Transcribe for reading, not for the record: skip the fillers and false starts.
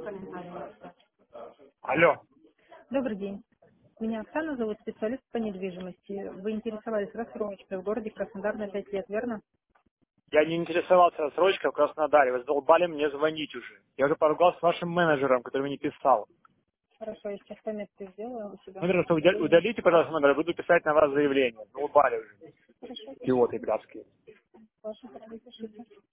Алло, Добрый день. Меня Оксана зовут, специалист по недвижимости. Вы интересовались рассрочкой в городе Краснодар на 5 лет, верно? я не интересовался рассрочкой в Краснодаре. Вы задолбали мне звонить уже. Я уже поругался с вашим менеджером, который мне писал. Хорошо, я сейчас пометку сделаю у себя Номер в отделении. удалите, пожалуйста, номер, я буду писать на вас заявление. Задолбали уже. Хорошо, Идиоты пишите. блядские. Ваши пароли пишите.